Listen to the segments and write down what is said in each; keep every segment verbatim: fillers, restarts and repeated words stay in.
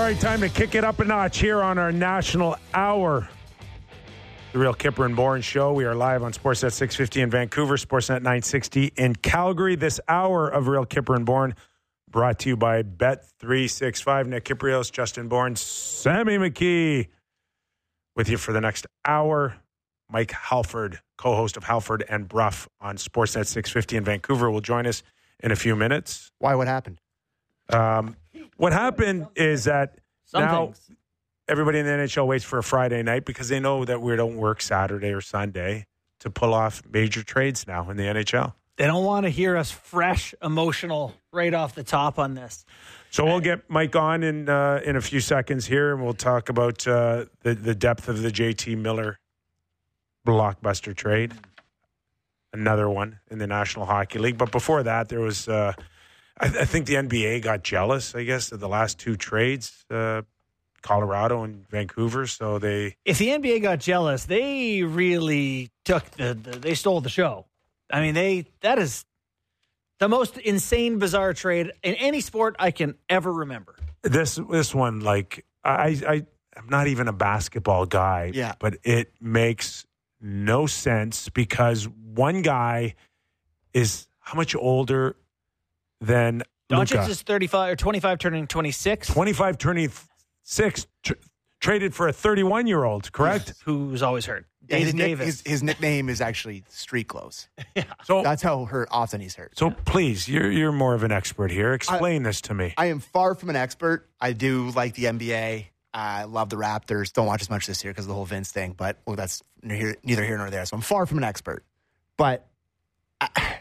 right, time to kick it up a notch here on our national hour. The Real Kipper and Bourne Show. We are live on Sportsnet six fifty in Vancouver, Sportsnet nine sixty in Calgary. This hour of Real Kipper and Bourne brought to you by Bet three sixty-five. Nick Kiprios, Justin Bourne, Sammy McKee with you for the next hour. Mike Halford, co-host of Halford and Bruff on Sportsnet six fifty in Vancouver, will join us in a few minutes. Why? What happened? Um, what happened is that Some now things. everybody in the N H L waits for a Friday night because they know that we don't work Saturday or Sunday to pull off major trades now in the N H L. They don't want to hear us fresh, emotional, right off the top on this. So we'll get Mike on in uh, in a few seconds here, and we'll talk about uh, the the depth of the J T Miller blockbuster trade, another one in the National Hockey League. But before that, there was, uh, I, I think the N B A got jealous, I guess, of the last two trades, uh, Colorado and Vancouver. So they, If the N B A got jealous, they really took the, the they stole the show. I mean, they that is the most insane, bizarre trade in any sport I can ever remember. this this one, like I I I'm not even a basketball guy, Yeah. but it makes no sense because one guy is how much older than Doncic Luka? is thirty-five or twenty-five, turning twenty-six. twenty-five turning six, tr- traded for a thirty-one-year-old, correct? Who's always hurt? Yeah, his, David nick, Davis. his, his nickname is actually Street Clothes. So, That's how hurt, often he's hurt. so please, you're you're more of an expert here. Explain this to me. I am far from an expert. I do like the N B A. I love the Raptors. Don't watch as much this year because of the whole Vince thing, but well, that's neither neither here nor there. So I'm far from an expert. But I,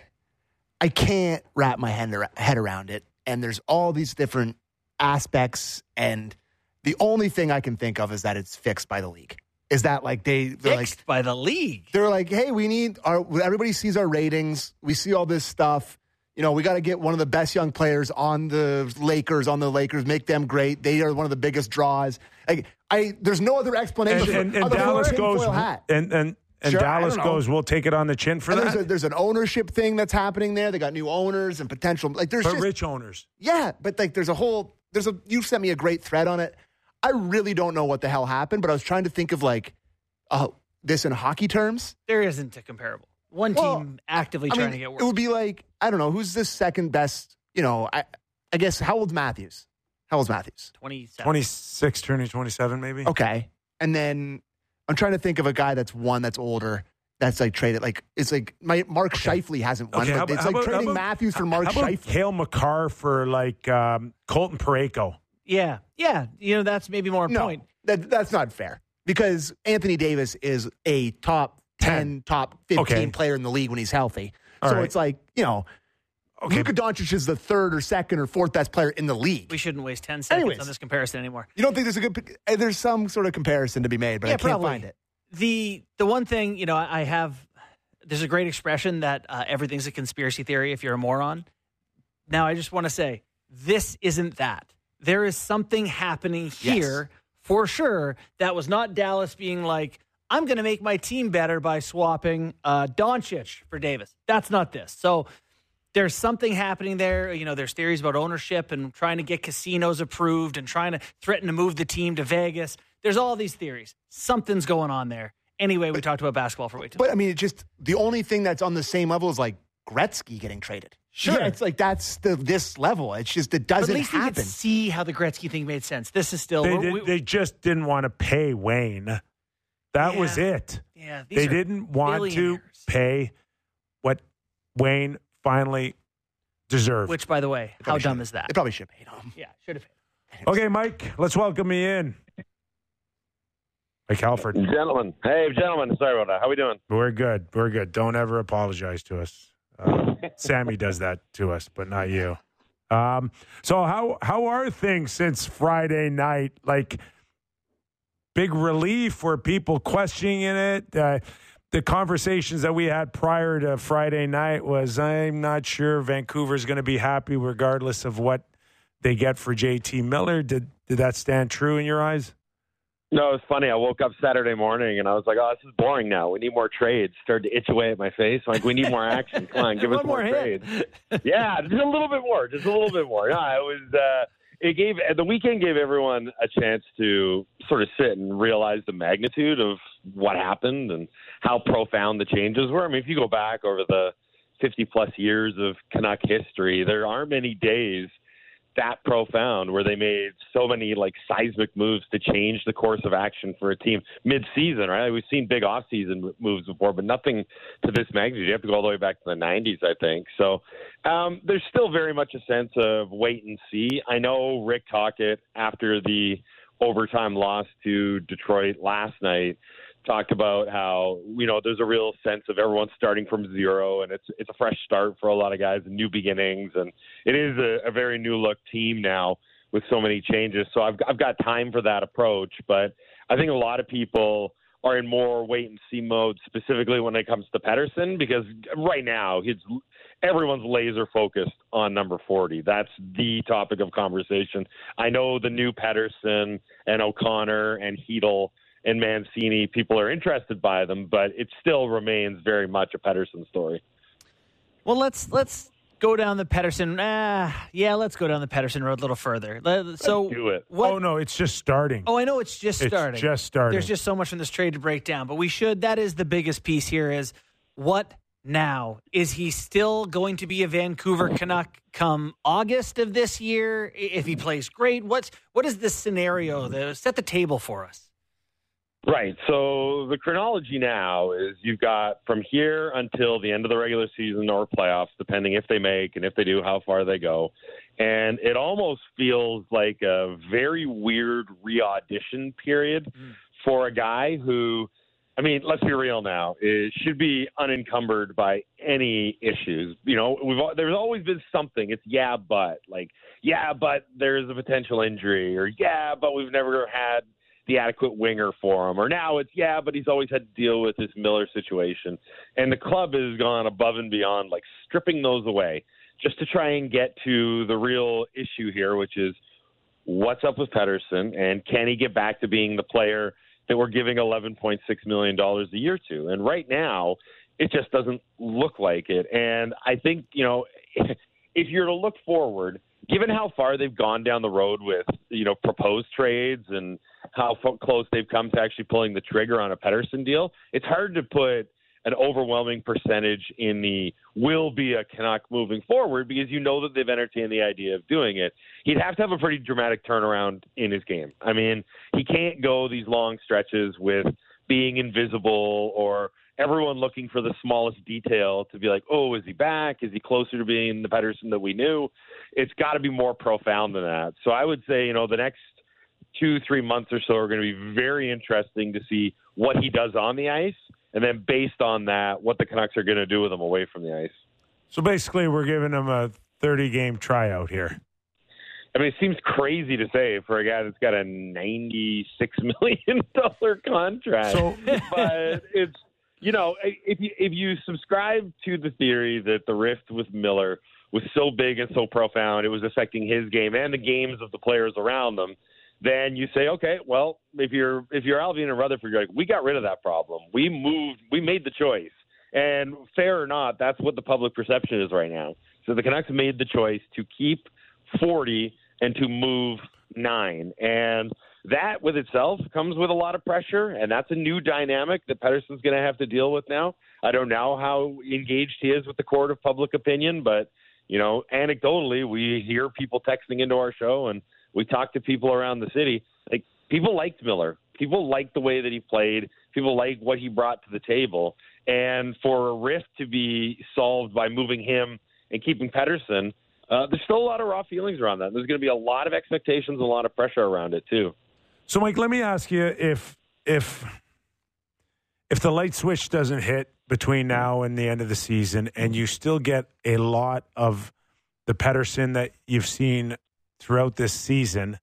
I can't wrap my head, ar- head around it. And there's all these different aspects. And the only thing I can think of is that it's fixed by the league. Is that like they, they're like, Fixed by the league. they're like, hey, we need our, everybody sees our ratings. We see all this stuff. You know, we got to get one of the best young players on the Lakers, on the Lakers, make them great. They are one of the biggest draws. Like, I, there's no other explanation. And, and, and other than Dallas a goes, tinfoil hat. and and, and Sure, I Dallas don't know. goes, we'll take it on the chin for And that. there's, a, there's an ownership thing that's happening there. They got new owners and potential. Like, there's but just, rich owners. yeah, but like, there's a whole. There's a. You sent me a great thread on it. I really don't know what the hell happened, but I was trying to think of like, uh, this in hockey terms. There isn't a comparable. One Well, team actively I trying mean, to get work. it would be like, I don't know, who's the second best, you know, I, I guess, how old's Matthews? How old's Matthews? twenty-seven. twenty-six turning twenty-seven, maybe. Okay. And then I'm trying to think of a guy that's one that's older that's like traded. Like, it's like my Mark Scheifele hasn't won, Okay, but how it's about- like how about- trading how about- Matthews for Mark How about Scheifele. Cale Makar for like um, Colton Parayko? Yeah, yeah. You know, that's maybe more a No, point. that, that's not fair because Anthony Davis is a top ten, top fifteen Okay. player in the league when he's healthy. All so right. it's like, you know, Okay. Luka Doncic is the third or second or fourth best player in the league. We shouldn't waste ten seconds Anyways. on this comparison anymore. You don't think there's a good? uh, There's some sort of comparison to be made, but Yeah, I can't probably. find it. The the one thing, you know, I I have, there's a great expression that uh, everything's a conspiracy theory if you're a moron. Now, I just want to say, this isn't that. There is something happening here for sure that was not Dallas being like, I'm going to make my team better by swapping uh, Doncic for Davis. That's not this. So there's something happening there. You know, there's theories about ownership and trying to get casinos approved and trying to threaten to move the team to Vegas. There's all these theories. Something's going on there. Anyway, we talked about basketball for way too long. But I mean, it just the only thing that's on the same level is like Gretzky getting traded. Sure. Yeah, it's like that's the this level. It's just it But doesn't at least we happen. could see how the Gretzky thing made sense. This is still... They, we- did, we- they just didn't want to pay Wayne. That was Yeah. it. yeah, these They are didn't want to billionaires. pay what Wayne finally deserved. Which, by the way, how probably dumb should've- is that? They probably should have paid him. Yeah, should have. Okay, Mike, let's welcome me in. Mike Halford. Gentlemen. Hey, gentlemen. Sorry about that. How we doing? We're good. We're good. Don't ever apologize to us. Uh, Sammy does that to us, but not you. Um, so how how are things since Friday night? Like, big relief or people questioning it? Uh, the conversations that we had prior to Friday night was, I'm not sure Vancouver's going to be happy regardless of what they get for J T Miller. Did did that stand true in your eyes? No, it's funny. I woke up Saturday morning and I was like, oh, this is boring now. We need more trades. Started to itch away at my face. I'm like, we need more action. Come on, give us One more, more hit. trades. Yeah, just a little bit more. Just a little bit more. Yeah, it was, uh, it gave the weekend gave everyone a chance to sort of sit and realize the magnitude of what happened and how profound the changes were. I mean, if you go back over the fifty plus years of Canuck history, there aren't many days that profound where they made so many like seismic moves to change the course of action for a team mid-season, right? We've seen big off-season moves before, but nothing to this magnitude. You have to go all the way back to the nineties, I think. So um, there's still very much a sense of wait and see. I know Rick Tocchet, after the overtime loss to Detroit last night, talked about how, you know, there's a real sense of everyone starting from zero, and it's it's a fresh start for a lot of guys and new beginnings. And it is a, a very new look team now with so many changes. So I've, I've got time for that approach. But I think a lot of people are in more wait and see mode, specifically when it comes to Pettersson, because right now he's everyone's laser focused on number forty. That's the topic of conversation. I know the new Pettersson and O'Connor and Hedl and Mancini, people are interested by them, but it still remains very much a Pettersson story. Well, let's let's go down the Pettersson. Ah, yeah, let's go down the Pettersson road a little further. So let's do it. What, oh no, it's just starting. Oh, I know it's just it's starting. Just starting. There's just so much in this trade to break down, but we should. That is the biggest piece here. Is what now? Is he still going to be a Vancouver Canuck come August of this year? If he plays great, what's what is this scenario? That set the table for us. Right. So the chronology now is you've got from here until the end of the regular season or playoffs, depending if they make and if they do, how far they go. And it almost feels like a very weird re-audition period mm. for a guy who, I mean, let's be real now, it should be unencumbered by any issues. You know, we've there's always been something. It's yeah, but like, yeah, but there's a potential injury, or yeah, but we've never had the adequate winger for him, or now it's, yeah, but he's always had to deal with this Miller situation. And the club has gone above and beyond, like stripping those away just to try and get to the real issue here, which is what's up with Pettersson, and can he get back to being the player that we're giving eleven point six million dollars a year to? And right now, it just doesn't look like it. And I think, you know, if you're to look forward, given how far they've gone down the road with, you know, proposed trades and how close they've come to actually pulling the trigger on a Pettersson deal, it's hard to put an overwhelming percentage in the will be a Canuck moving forward, because you know that they've entertained the idea of doing it. He'd have to have a pretty dramatic turnaround in his game. I mean, he can't go these long stretches with being invisible or everyone looking for the smallest detail to be like, oh, is he back? Is he closer to being the Pettersson that we knew? It's got to be more profound than that. So I would say, you know, the next two, three months or so are going to be very interesting to see what he does on the ice. And then based on that, what the Canucks are going to do with him away from the ice. So basically, we're giving him a thirty-game tryout here. I mean, it seems crazy to say for a guy that's got a ninety-six million dollars contract. So, but it's, you know, if you, if you subscribe to the theory that the rift with Miller was so big and so profound, it was affecting his game and the games of the players around them, then you say, okay, well, if you're if you're Alvin and Rutherford, you're like, we got rid of that problem. We moved, we made the choice. And fair or not, that's what the public perception is right now. So the Canucks made the choice to keep forty and to move nine. And that with itself comes with a lot of pressure, and that's a new dynamic that Pettersson's going to have to deal with now. I don't know how engaged he is with the court of public opinion, but, you know, anecdotally, we hear people texting into our show, and we talk to people around the city. Like, people liked Miller. People liked the way that he played. People liked what he brought to the table. And for a rift to be solved by moving him and keeping Pettersson, uh, there's still a lot of raw feelings around that. There's going to be a lot of expectations and a lot of pressure around it, too. So, Mike, let me ask you if if if the light switch doesn't hit between now and the end of the season, and you still get a lot of the Pettersson that you've seen throughout this season,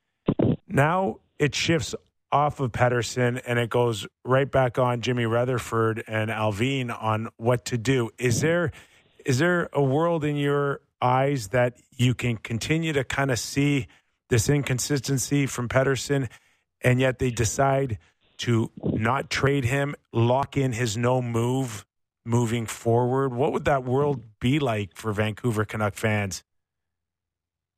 now it shifts off of Pettersson and it goes right back on Jimmy Rutherford and Alvin on what to do. Is there is there a world in your eyes that you can continue to kind of see this inconsistency from Pettersson, and yet they decide to not trade him, lock in his no move moving forward? What would that world be like for Vancouver Canuck fans?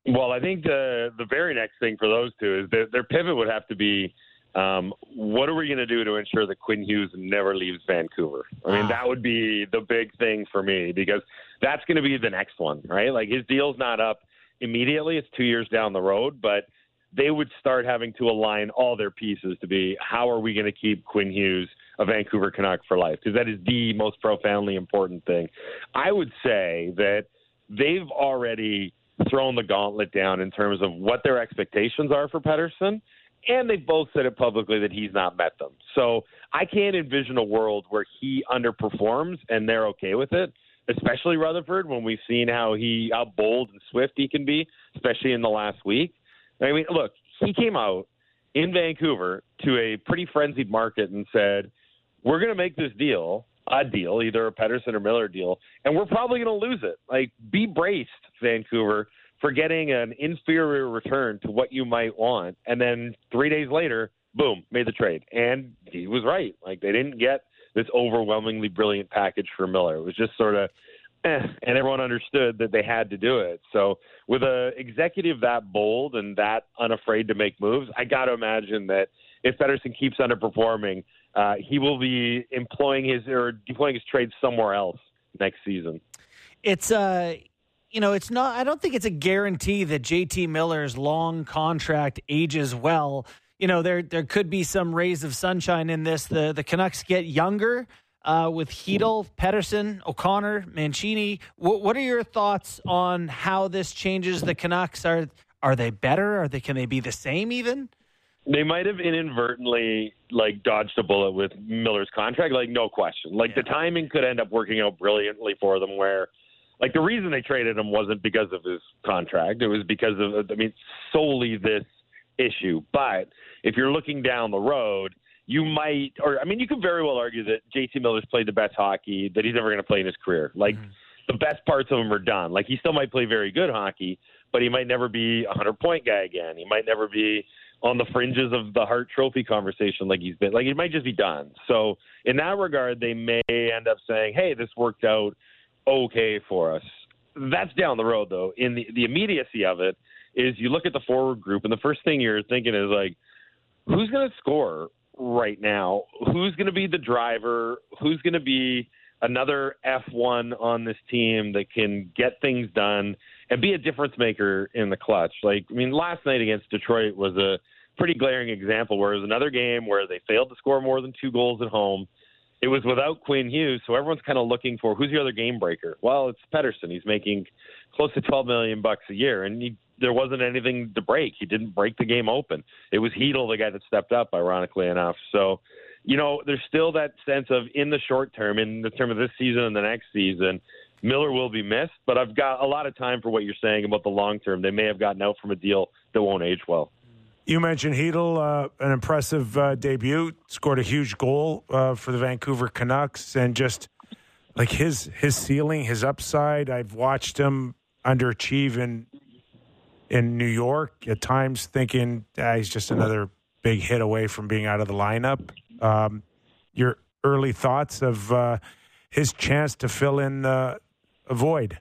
Well, I think the the very next thing for those two is that their pivot would have to be, um, what are we going to do to ensure that Quinn Hughes never leaves Vancouver? I mean, ah. that would be the big thing for me, because that's going to be the next one, right? Like, his deal's not up immediately. It's two years down the road, but they would start having to align all their pieces to be, how are we going to keep Quinn Hughes a Vancouver Canuck for life? Because that is the most profoundly important thing. I would say that they've already thrown the gauntlet down in terms of what their expectations are for Pettersson, and they've both said it publicly that he's not met them. So I can't envision a world where he underperforms and they're okay with it, especially Rutherford, when we've seen how he how bold and swift he can be, especially in the last week. I mean, look, he came out in Vancouver to a pretty frenzied market and said, we're going to make this deal, a deal, either a Pettersson or Miller deal, and we're probably going to lose it. Like, be braced, Vancouver, for getting an inferior return to what you might want. And then three days later, boom, made the trade. And he was right. Like, they didn't get this overwhelmingly brilliant package for Miller. It was just sort of, eh, and everyone understood that they had to do it. So with an executive that bold and that unafraid to make moves, I got to imagine that if Pettersson keeps underperforming, uh, he will be employing his or deploying his trade somewhere else next season. It's uh, you know, it's not. I don't think it's a guarantee that J T Miller's long contract ages well. You know, there there could be some rays of sunshine in this. The the Canucks get younger uh, with Hedl, Pettersson, O'Connor, Mancini. W- what are your thoughts on how this changes the Canucks? Are are they better? Are they can they be the same even? They might have inadvertently, like, dodged a bullet with Miller's contract, like, no question. Like, yeah. The timing could end up working out brilliantly for them where, like, the reason they traded him wasn't because of his contract. It was because of, I mean, solely this issue. But if you're looking down the road, you might, or, I mean, you could very well argue that J T Miller's played the best hockey that he's ever going to play in his career. Like, mm-hmm. the best parts of him are done. Like, he still might play very good hockey, but he might never be a hundred-point guy again. He might never be on the fringes of the Hart Trophy conversation like he's been. Like, it might just be done. So in that regard, they may end up saying, hey, this worked out okay for us. That's down the road, though. In the, the immediacy of it is you look at the forward group, and the first thing you're thinking is, like, who's going to score right now? Who's going to be the driver? Who's going to be another F one on this team that can get things done and be a difference maker in the clutch? Like, I mean, last night against Detroit was a pretty glaring example where it was another game where they failed to score more than two goals at home. It was without Quinn Hughes, so everyone's kind of looking for who's the other game breaker. Well, it's Pettersson. He's making close to twelve million bucks a year, and he, there wasn't anything to break. He didn't break the game open. It was Hedl, the guy that stepped up, ironically enough. So, you know, there's still that sense of, in the short term, in the term of this season and the next season, Miller will be missed, but I've got a lot of time for what you're saying about the long term. They may have gotten out from a deal that won't age well. You mentioned Hedl, uh, an impressive uh, debut, scored a huge goal uh, for the Vancouver Canucks, and just like his his ceiling, his upside. I've watched him underachieve in in New York at times, thinking ah, he's just another big hit away from being out of the lineup. Um, your early thoughts of uh, his chance to fill in uh, a void?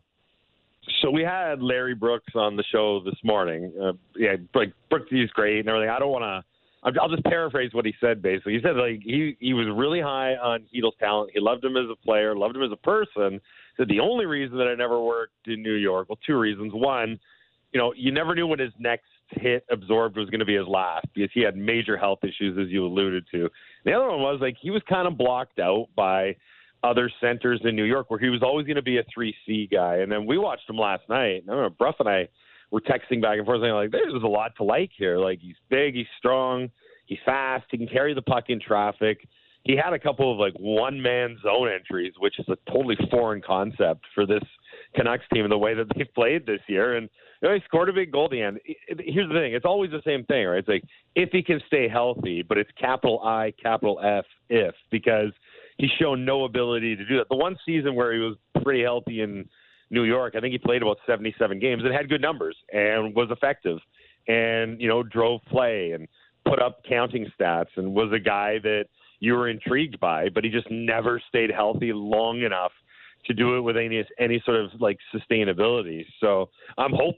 So we had Larry Brooks on the show this morning. Uh, yeah, like Brooks is great and everything. I don't want to. I'll just paraphrase what he said. Basically, he said like he he was really high on Hedl's talent. He loved him as a player, loved him as a person. Said the only reason that I never worked in New York, well, two reasons. One, you know, you never knew when his next hit absorbed was going to be his last because he had major health issues, as you alluded to. The other one was like he was kind of blocked out by other centers in New York where he was always going to be a three C guy. And then we watched him last night. And I remember Bruff and I were texting back and forth saying, like, there's a lot to like here. Like, he's big, he's strong, he's fast, he can carry the puck in traffic. He had a couple of, like, one-man zone entries, which is a totally foreign concept for this Canucks team and the way that they've played this year. And you know, he scored a big goal at the end. Here's the thing. It's always the same thing, right? It's like, if he can stay healthy, but it's capital I, capital F, if, because he's shown no ability to do that. The one season where he was pretty healthy in New York, I think he played about seventy-seven games and had good numbers and was effective and, you know, drove play and put up counting stats and was a guy that you were intrigued by, but he just never stayed healthy long enough to do it with any any sort of like sustainability. So I'm hopeful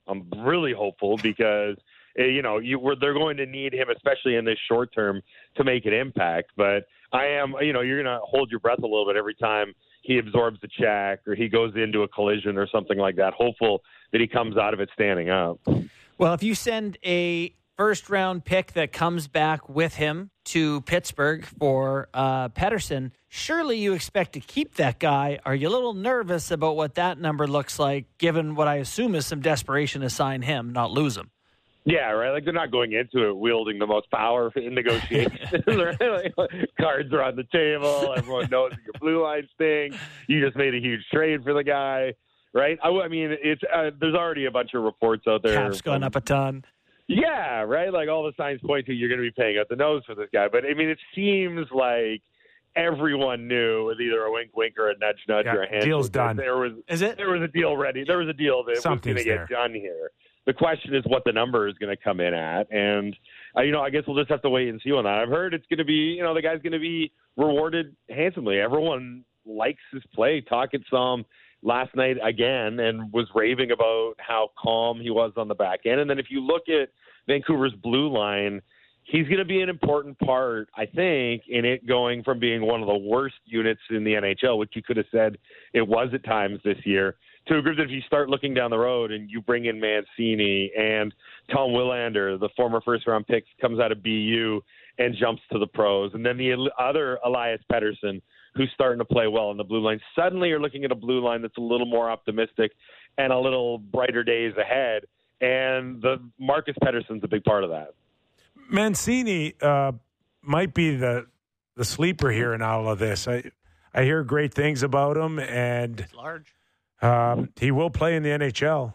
I'm really hopeful because, you know, you were, they're going to need him, especially in this short term, to make an impact. But I am, you know, you're going to hold your breath a little bit every time he absorbs a check or he goes into a collision or something like that, hopeful that he comes out of it standing up. Well, if you send a first-round pick that comes back with him to Pittsburgh for uh, Pettersson, surely you expect to keep that guy. Are you a little nervous about what that number looks like, given what I assume is some desperation to sign him, not lose him? Yeah, right. Like they're not going into it wielding the most power in negotiations. Right? Like, cards are on the table. Everyone knows that your blue line stinks. You just made a huge trade for the guy, right? I, I mean, it's uh, there's already a bunch of reports out there. Cap's gone up a ton. Yeah, right. Like all the signs point to you're going to be paying out the nose for this guy. But I mean, it seems like everyone knew with either a wink, wink, or a nudge, nudge, Yeah, or a hand. deal's done. There was Is it? There was a deal ready. There was a deal that Something's was going to get done here. The question is what the number is going to come in at, and uh, you know, I guess we'll just have to wait and see on that. I've heard it's going to be, you know, the guy's going to be rewarded handsomely. Everyone likes his play. Tocchet saw him last night again and was raving about how calm he was on the back end. And then if you look at Vancouver's blue line, he's going to be an important part, I think, in it going from being one of the worst units in the N H L, which you could have said it was at times this year, to a group that if you start looking down the road and you bring in Mancini and Tom Willander, the former first-round pick, comes out of B U and jumps to the pros, and then the other Elias Pettersson, who's starting to play well in the blue line, suddenly you're looking at a blue line that's a little more optimistic and a little brighter days ahead, and the Marcus Pettersson's a big part of that. Mancini uh, might be the the sleeper here in all of this. I I hear great things about him, and It's large. um, he will play in the N H L.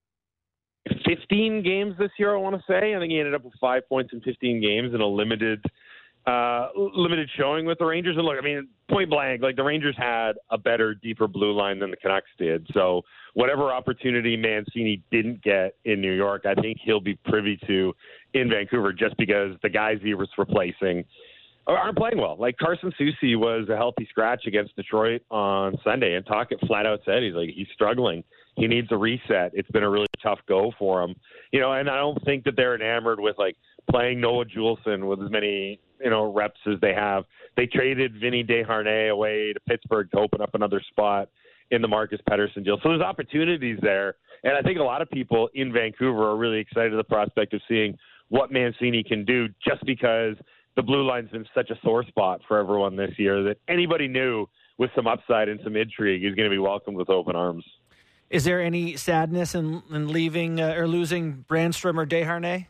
fifteen games this year, I want to say. I think he ended up with five points in fifteen games in a limited uh, limited showing with the Rangers. And look, I mean, point blank, like the Rangers had a better, deeper blue line than the Canucks did. So whatever opportunity Mancini didn't get in New York, I think he'll be privy to in Vancouver just because the guys he was replacing aren't playing well. Like Carson Soucy was a healthy scratch against Detroit on Sunday, and Tocchet flat out said he's like he's struggling. He needs a reset. It's been a really tough go for him, you know. And I don't think that they're enamored with like playing Noah Juulsen with as many you know reps as they have. They traded Vinny Desharnais away to Pittsburgh to open up another spot in the Marcus Pettersson deal. So there's opportunities there, and I think a lot of people in Vancouver are really excited at the prospect of seeing what Mancini can do, just because the blue line's been such a sore spot for everyone this year that anybody new with some upside and some intrigue is going to be welcomed with open arms. Is there any sadness in, in leaving uh, or losing Brandstrom or Desharnais?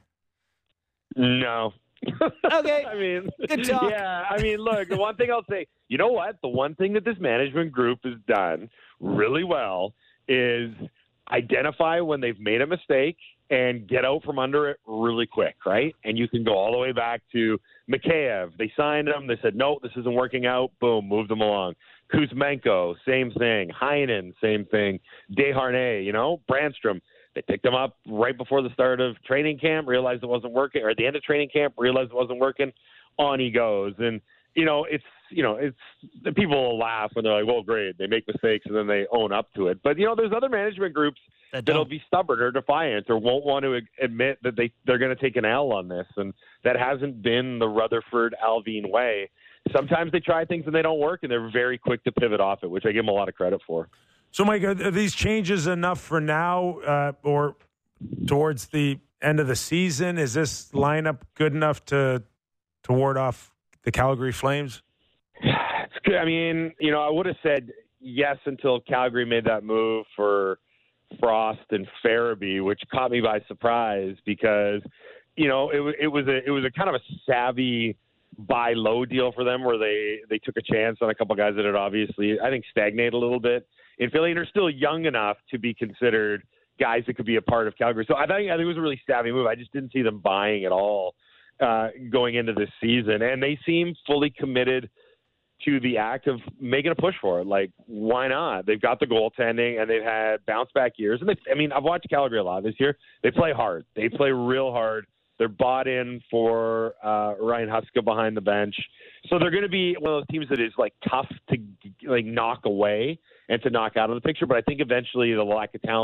No. Okay. I mean, Good talk. Yeah, I mean, look, the one thing I'll say, you know what? The one thing that this management group has done really well is identify when they've made a mistake and get out from under it really quick, right? And you can go all the way back to Mikheyev. They signed him. They said, no, this isn't working out. Boom, moved them along. Kuzmenko, same thing. Heinen, same thing. Desharnais, you know, Brandstrom. They picked him up right before the start of training camp, realized it wasn't working, or at the end of training camp, realized it wasn't working. On he goes. And, you know, it's, you know, it's, people will laugh when they're like, well, great, they make mistakes and then they own up to it. But, you know, there's other management groups That that'll don't. be stubborn or defiant or won't want to admit that they, they're going to take an L on this. And that hasn't been the Rutherford Alvin way. Sometimes they try things and they don't work, and they're very quick to pivot off it, which I give them a lot of credit for. So, Mike, are these changes enough for now uh, or towards the end of the season? Is this lineup good enough to to ward off the Calgary Flames? It's good. I mean, you know, I would have said yes until Calgary made that move for Frost and Farabee, which caught me by surprise because, you know, it, it was a it was a kind of a savvy buy low deal for them where they, they took a chance on a couple guys that had obviously, I think, stagnated a little bit in Philly and are still young enough to be considered guys that could be a part of Calgary. So I think, I think it was a really savvy move. I just didn't see them buying at all uh, going into this season. And they seem fully committed to the act of making a push for it. Like, why not? They've got the goaltending and they've had bounce back years. And they, I mean, I've watched Calgary a lot this year. They play hard. They play real hard. They're bought in for uh, Ryan Huska behind the bench. So they're going to be one of those teams that is like tough to like knock away and to knock out of the picture. But I think eventually the lack of talent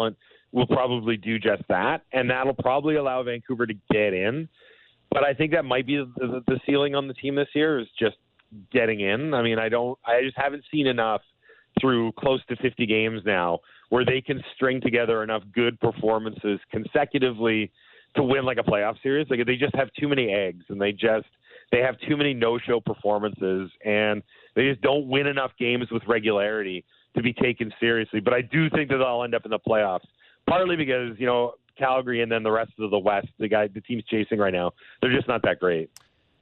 will probably do just that, and that'll probably allow Vancouver to get in. But I think that might be the, the ceiling on the team this year is just getting in. I mean, I don't, I just haven't seen enough through close to fifty games now where they can string together enough good performances consecutively to win like a playoff series. Like they just have too many eggs, and they just they have too many no-show performances, and they just don't win enough games with regularity to be taken seriously. But I do think that they'll end up in the playoffs, partly because, you know, Calgary and then the rest of the West, the guy, the team's chasing right now, they're just not that great.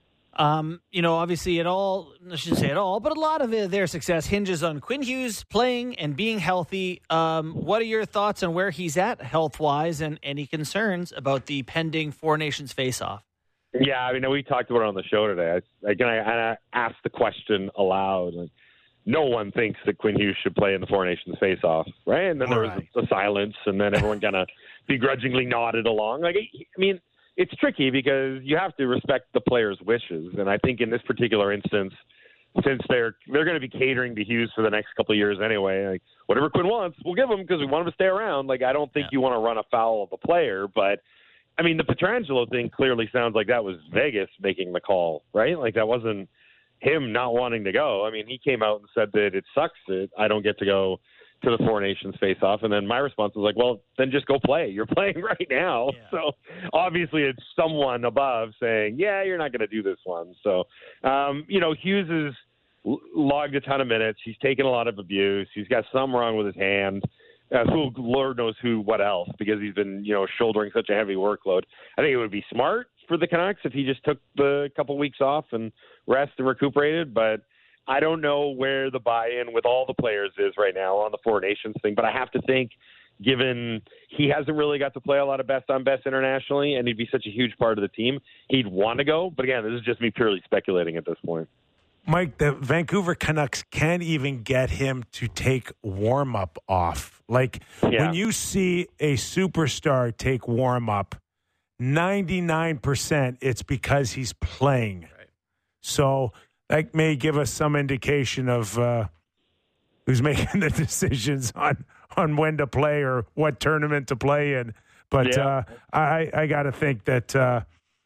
Um, you know, obviously it all, I shouldn't say it all, but a lot of it, their success hinges on Quinn Hughes playing and being healthy. Um, what are your thoughts on where he's at health-wise and any concerns about the pending Four Nations face-off? Yeah, I mean, we talked about it on the show today. I, again, I, I asked the question aloud. Like, no one thinks that Quinn Hughes should play in the Four Nations face-off, right? And then there was a, a silence, and then everyone kind of begrudgingly nodded along. Like, I mean, it's tricky because you have to respect the player's wishes, and I think in this particular instance, since they're they're going to be catering to Hughes for the next couple of years anyway, like whatever Quinn wants, we'll give him because we want him to stay around. Like, I don't think yeah. you want to run afoul of a player, but I mean, the Pietrangelo thing clearly sounds like that was Vegas making the call, right? Like that wasn't him not wanting to go. I mean, he came out and said that it sucks that I don't get to go to the Four Nations face-off. And then my response was like, well, then just go play. You're playing right now. Yeah. So obviously it's someone above saying, yeah, you're not going to do this one. So, um, you know, Hughes has logged a ton of minutes. He's taken a lot of abuse. He's got something wrong with his hand. Uh, who, Lord knows who, what else, because he's been, you know, shouldering such a heavy workload. I think it would be smart for the Canucks if he just took the couple weeks off and rest and recuperated, but I don't know where the buy-in with all the players is right now on the Four Nations thing, but I have to think, given he hasn't really got to play a lot of best-on-best internationally, and he'd be such a huge part of the team, he'd want to go. But again, this is just me purely speculating at this point. Mike, the Vancouver Canucks can't even get him to take warm-up off. Like, yeah. when you see a superstar take warm-up, ninety-nine percent it's because he's playing. Right. So that may give us some indication of uh, who's making the decisions on, on when to play or what tournament to play in. But yeah. uh, I, I got to think that uh,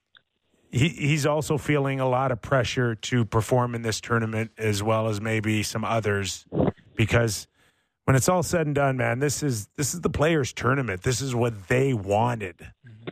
he, he's also feeling a lot of pressure to perform in this tournament as well as maybe some others, because when it's all said and done, man, this is this is the players' tournament. This is what they wanted. Mm-hmm.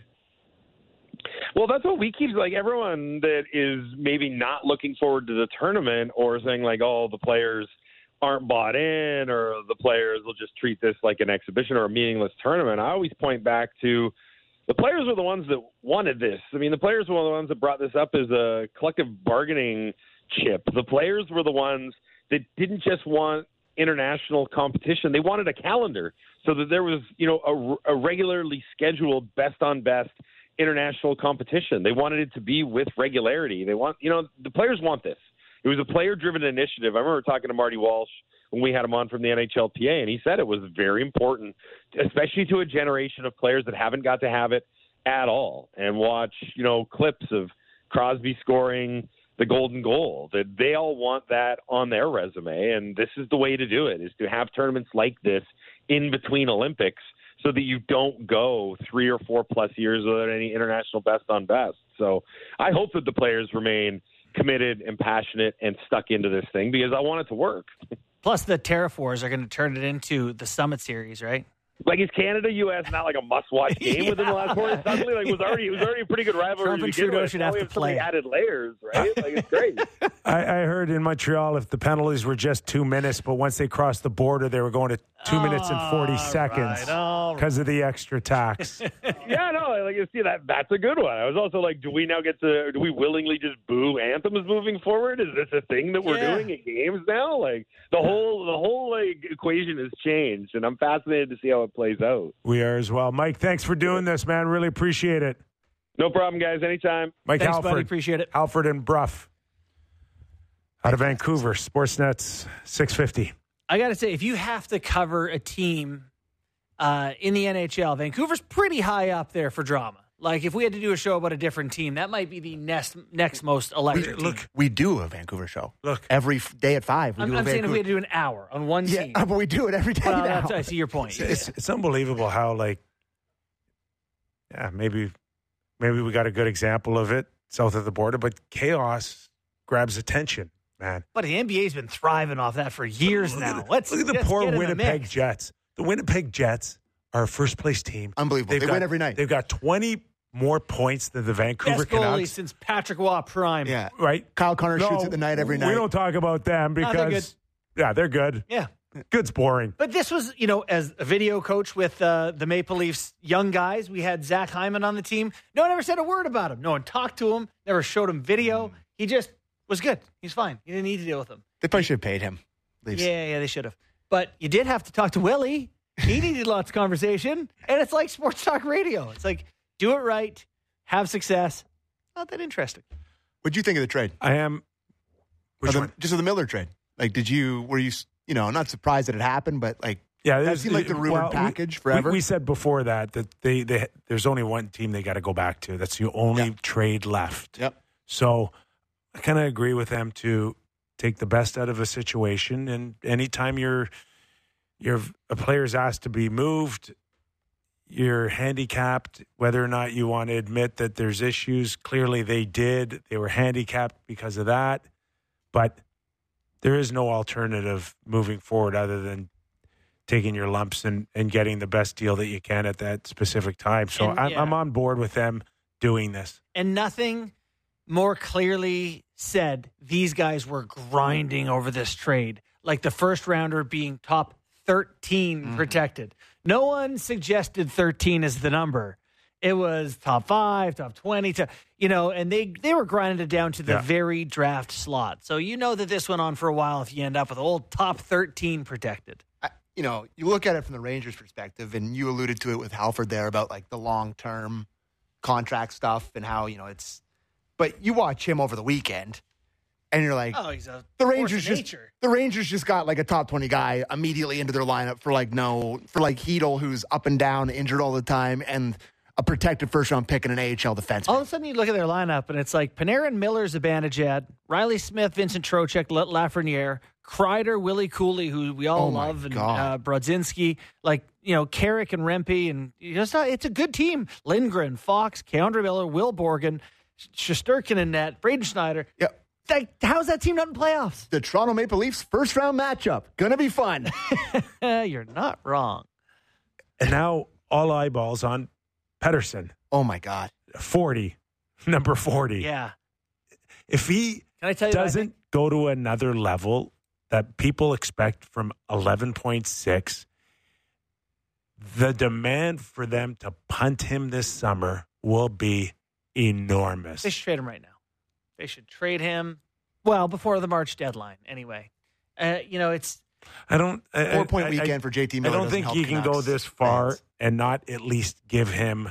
Well, that's what we keep, like, everyone that is maybe not looking forward to the tournament or saying, like, oh, the players aren't bought in or the players will just treat this like an exhibition or a meaningless tournament. I always point back to the players were the ones that wanted this. I mean, the players were the ones that brought this up as a collective bargaining chip. The players were the ones that didn't just want international competition. They wanted a calendar so that there was, you know, a, a regularly scheduled best-on-best international competition. They wanted it to be with regularity. They want, you know, the players want this. It was a player-driven initiative. I remember talking to Marty Walsh when we had him on from the N H L P A, and he said it was very important, especially to a generation of players that haven't got to have it at all and watch, you know, clips of Crosby scoring the golden goal. That they all want that on their resume, and this is the way to do it, is to have tournaments like this in between Olympics so that you don't go three or four plus years without any international best on best. So I hope that the players remain committed and passionate and stuck into this thing because I want it to work. Plus, the Terraforce are going to turn it into the Summit Series, right? Like, is Canada U S not like a must-watch game yeah. within the last four years? Suddenly, like, it was already it was already a pretty good rivalry. Trump and Trudeau should have to play. Added layers, right? Like, it's great. I, I heard in Montreal if the penalties were just two minutes, but once they crossed the border, they were going to two oh, minutes and forty seconds because right, of the extra tax. yeah, no, like you see that that's a good one. I was also like, do we now get to? Do we willingly just boo anthems moving forward? Is this a thing that we're yeah. doing at games now? Like the whole the whole like equation has changed, and I'm fascinated to see how it plays out. We are as well, Mike. Thanks for doing this, man. Really appreciate it. No problem, guys. Anytime. Mike Thanks, Halford, buddy. Appreciate it. Halford and Bruff out of Vancouver, Sportsnet's six fifty. I got to say, if you have to cover a team uh, in the N H L, Vancouver's pretty high up there for drama. Like, if we had to do a show about a different team, that might be the next next most electric team. Look, We do a Vancouver show. Look. Every f- day at five. We I'm, do a I'm saying if Vancouver. we had to do an hour on one yeah, team. but we do it every day Well, now. that's, I see your point. it's, it's unbelievable how, like, yeah, maybe maybe we got a good example of it south of the border, but chaos grabs attention, man. But the N B A's been thriving off that for years Look now. At the, Let's look at the let's poor get in the Winnipeg mix. Jets. The Winnipeg Jets are a first place team. Unbelievable. They've They got, win every night. They've got twenty more points than the Vancouver Best goalie Canucks. since Patrick Waugh prime. Yeah. Right? Kyle Connor No, shoots at the night every night. We don't talk about them No, they're because, yeah, they're good. Yeah. Good's boring. But this was, you know, as a video coach with uh, the Maple Leafs young guys, we had Zach Hyman on the team. No one ever said a word about him. No one talked to him, never showed him video. He just was good. He's fine. You didn't need to deal with him. They probably should have paid him. Leafs. Yeah, yeah, they should have. But you did have to talk to Willie. He needed lots of conversation. And it's like sports talk radio. It's like, do it right, have success. Not that interesting. What'd you think of the trade? I am. Which Of the- one? Just of the Miller trade. Like, did you, were you, you know, not surprised that it happened, but like, Yeah, that there's- seemed like the rumored well, we- package we, forever. We said before that that they, they there's only one team they got to go back to. That's the only Yep. trade left. Yep. So I kind of agree with them to take the best out of a situation. And anytime you're you're a player's asked to be moved, you're handicapped. Whether or not you want to admit that there's issues, clearly they did. They were handicapped because of that. But there is no alternative moving forward other than taking your lumps and, and getting the best deal that you can at that specific time. So And, I'm, yeah. I'm on board with them doing this. And nothing more clearly said these guys were grinding over this trade. Like the first rounder being top thirteen Mm-hmm. protected. No one suggested thirteen as the number. It was top five, top twenty, to, you know, and they, they were grinding it down to the Yeah. very draft slot. So you know that this went on for a while if you end up with old top thirteen protected. I, you know, you look at it from the Rangers' perspective, and you alluded to it with Halford there about like the long-term contract stuff and how, you know, it's, but you watch him over the weekend and you're like, Oh, he's a the force Rangers of just, nature. the Rangers just got like a top twenty guy immediately into their lineup for like no, for like Hedel, who's up and down, injured all the time, and a protected first round pick and an A H L defenseman. All of a sudden, you look at their lineup, and it's like Panarin, Miller, Zibanejad, Riley Smith, Vincent Trocheck, La- Lafreniere, Kreider, Willie Cooley, who we all Oh, my love, and God. uh, Brodzinski, like, you know, Carrick and Rempe, and you know, it's, not, it's a good team. Lindgren, Fox, Keandre Miller, Will Borgen, Shesterkin in net, Braden Schneider. Yeah. Like, how's that team not in playoffs? The Toronto Maple Leafs first round matchup. Gonna be fun. You're not wrong. And now all eyeballs on Pedersen, Oh my God. forty, number forty. Yeah. If he Can I tell you what I doesn't think? go to another level that people expect from eleven point six, the demand for them to punt him this summer will be enormous. They should trade him right now. They should trade him, well, before the March deadline, anyway. Uh, you know, it's I don't. I- Four point I- I- weekend for J T I Miller. don't doesn't think help you can go Canucks this far fans. and not at least give him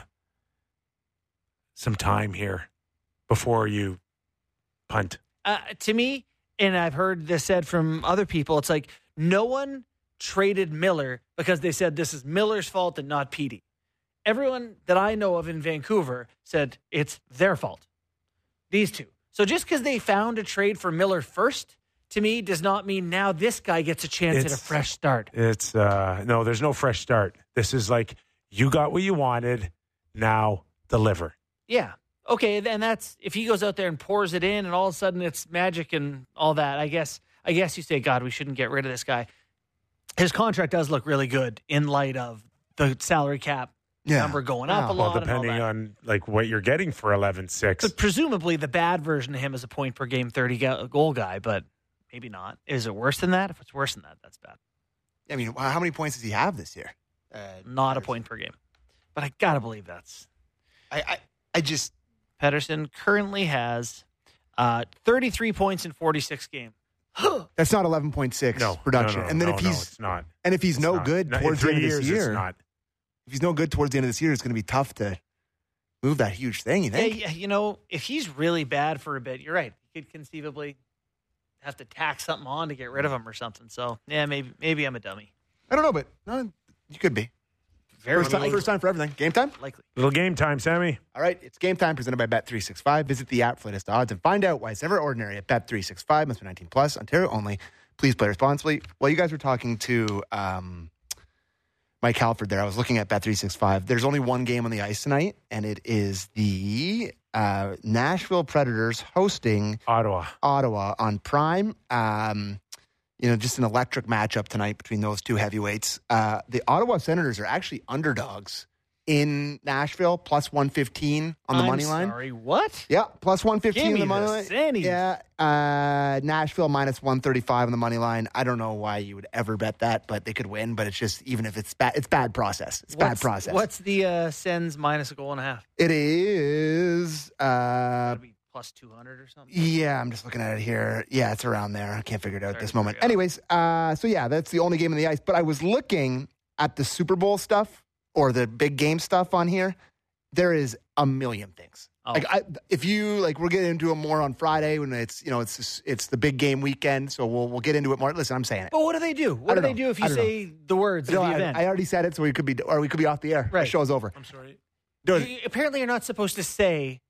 some time here before you punt. uh, to me, and I've heard this said from other people, it's like no one traded Miller because they said this is Miller's fault and not Petey. Everyone that I know of in Vancouver said it's their fault. These two. So just because they found a trade for Miller first, to me, does not mean now this guy gets a chance at a It's- fresh start. It's uh no, there's no fresh start. This is like you got what you wanted, now deliver. Yeah. Okay, then that's if he goes out there and pours it in and all of a sudden it's magic and all that. I guess I guess you say, God, we shouldn't get rid of this guy. His contract does look really good in light of the salary cap Yeah. number going up Wow. a Well, lot. and all depending that. on like what you're getting for eleven six. But presumably the bad version of him is a point per game thirty go- goal guy, but maybe not. Is it worse than that? If it's worse than that, that's bad. I mean, how many points does he have this year? Uh, Not a Pedersen. point per game. But I gotta believe that's I, I, I just, Pedersen currently has uh, thirty-three points in forty-six games. that's not eleven point six No production. no, no, and then no, if no, he's, it's not. and if he's It's no not. good No, in towards the three end of years, this year, it's not. if he's no good towards the end of this year, it's going to be tough to move that huge thing. You Yeah, think? yeah, you know, if he's really bad for a bit, you're right. You could conceivably have to tack something on to get rid of him or something. So yeah, maybe maybe I'm a dummy. I don't know, but no, you could be. Very First time, likely. first time for everything. Game time? Likely. Little game time, Sammy. All right, it's game time presented by Bet three sixty-five. Visit the app for latest odds and find out why it's never ordinary at Bet three sixty-five. Must be nineteen plus, Ontario only. Please play responsibly. While you guys were talking to um, Mike Halford there, I was looking at Bet three sixty-five. There's only one game on the ice tonight, and it is the uh, Nashville Predators hosting Ottawa. Ottawa on Prime. Um, you know, just an electric matchup tonight between those two heavyweights. Uh, the Ottawa Senators are actually underdogs in Nashville, plus one fifteen on the I'm money line. Sorry, what? Yeah, plus one fifteen Give on the me money the line. Sannies. Yeah, uh, Nashville minus one thirty-five on the money line. I don't know why you would ever bet that, but they could win. But it's just, even if it's bad, it's bad process. It's bad What's- process. What's the uh, Sens minus a goal and a half? It is, uh, That'd be plus two hundred or something. yeah, I'm just looking at it here. Yeah, it's around there. I can't figure it out at Sorry this to moment. figure it out. Anyways, uh, so yeah, that's the only game in the ice. But I was looking at the Super Bowl stuff or the big game stuff on here. There is a million things. Oh. Like, I, if you like, we'll get into it more on Friday when it's you know it's it's the big game weekend. So we'll we'll get into it more. Listen, I'm saying it. But what do they do? What do don't they know. do if I you don't say the words No, of the I, event? I already said it, so we could be or we could be off the air. Right. The show's over. I'm sorry. Dude, You- apparently, you're not supposed to say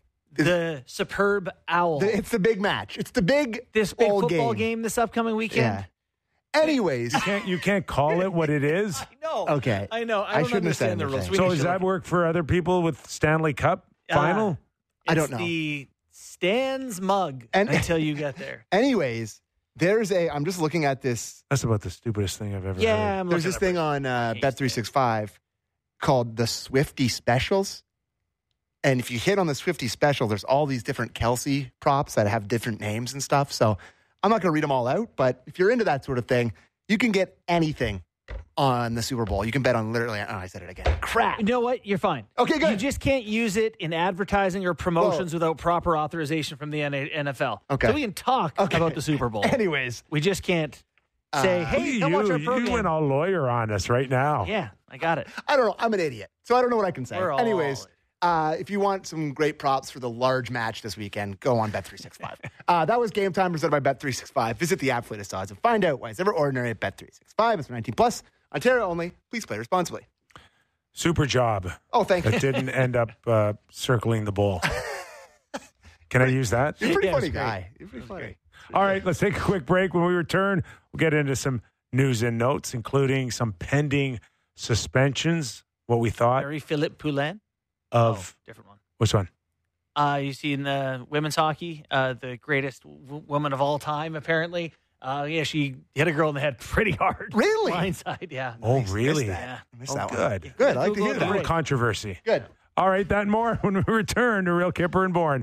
the superb owl. the- it's the big match. It's the big this big old football game. game. this upcoming weekend. Yeah. Anyways, Can't you can't call it what it is? I know. Okay. I know. I I don't shouldn't have said understand the rules. anything. We So should does that look- work for other people with Stanley Cup Uh, final? I don't it's know. The Stan's mug And- until you get there. anyways, there's a. I'm just looking at this. That's about the stupidest thing I've ever Yeah, heard. I'm There's looking this up thing right on uh, Jeez, Bet three sixty-five called the Swifty Specials. And if you hit on the Swifty Special, there's all these different Kelsey props that have different names and stuff. So I'm not going to read them all out, but if you're into that sort of thing, you can get anything on the Super Bowl. You can bet on literally, oh, I said it again. Crap. You know what? You're fine. Okay, good. You just can't use it in advertising or promotions without proper authorization from the N F L. Okay. So we can talk Okay. about the Super Bowl. Anyways, We just can't say, Uh, hey, you, come watch our you program. went all lawyer on us right now. Yeah, I got it. I don't know. I'm an idiot. So I don't know what I can say. We're all- Anyways, uh, if you want some great props for the large match this weekend, go on Bet three sixty-five. uh, that was Game Time presented by Bet three sixty-five. Visit the app for latest odds and find out why it's never ordinary at Bet three sixty-five. It's nineteen plus, Ontario only. Please play responsibly. Super job. Oh, thank you. That didn't end up uh, circling the bowl. Can I use that? You're a pretty Yeah, funny it's great. guy. You're pretty funny. All right, let's take a quick break. When we return, we'll get into some news and notes, including some pending suspensions, what we thought Mary Philippe Poulin. of Oh, different one. which one? Uh, you see in the women's hockey, uh, the greatest w- woman of all time, apparently. Uh, yeah, she hit a girl in the head pretty hard. Really? Blindside, yeah. Oh, Nice. really? Missed that. Yeah. I missed Oh, that good. one. Good. I like to Google hear it. A that. little controversy. Good. All right, that and more when we return to Real Kipper and Bourne.